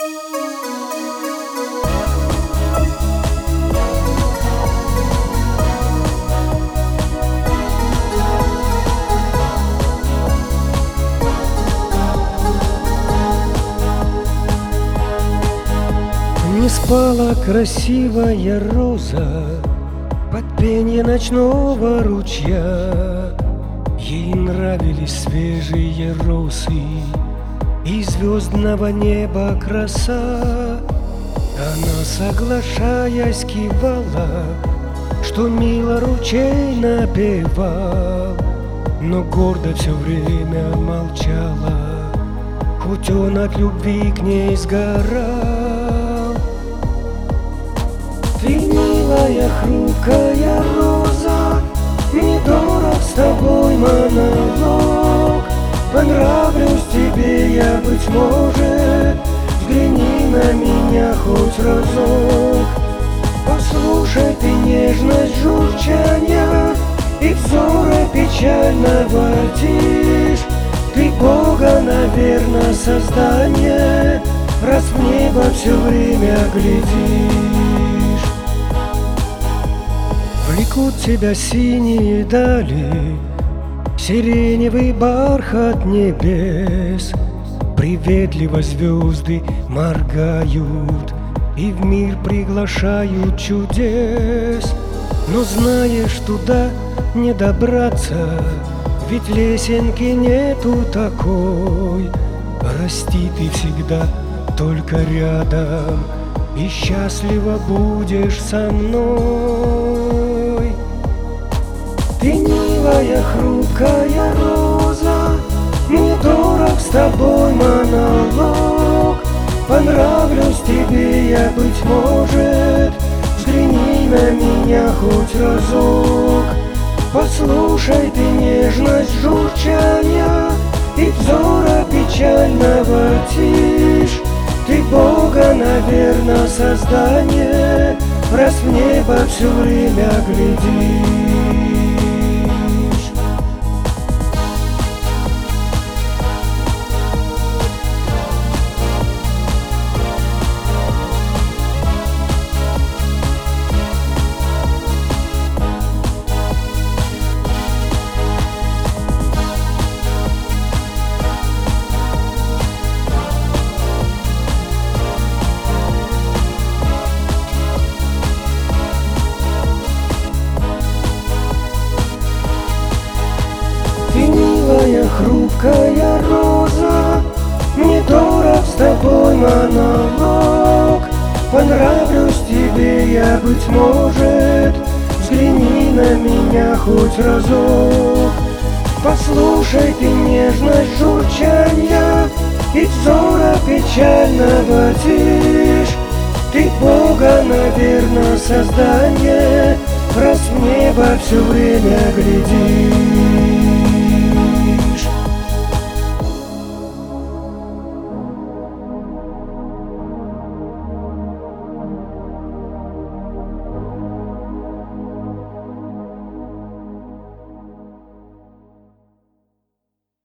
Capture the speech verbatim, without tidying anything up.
Не спала красивая роза под пенье ночного ручья. Ей нравились свежие росы и звездного неба краса. Она, соглашаясь, кивала, что мило ручей напевал, но гордо все время молчала, хоть он от любви к ней сгорал. Ты, милая, хрупкая роза, мне дорог с тобой монолог. Понравлюсь тебе я, быть может, взгляни на меня хоть разок. Послушай ты нежность журчания и взора печального тишь. Ты Бога, наверно, создание, раз в небо все время глядишь. Влекут тебя синие дали, сиреневый бархат небес. Приветливо звезды моргают и в мир приглашают чудес. Но знаешь, туда не добраться, ведь лесенки нету такой. Расти ты всегда только рядом, и счастливо будешь со мной. Ты, милая, хрупкая роза, мне дорог с тобой монолог. Понравлюсь тебе я, быть может, взгляни на меня хоть разок. Послушай ты нежность журчания и взора печального тишь. Ты Бога, наверно, создание, раз в небо все время глядишь. Ты, милая, хрупкая роза, мне дорог с тобой монолог. Понравлюсь тебе я, быть может, взгляни на меня хоть разок. Послушай ты нежность журчания и взора печального тишь. Ты Бога, наверно, создание, раз в небо все время глядишь.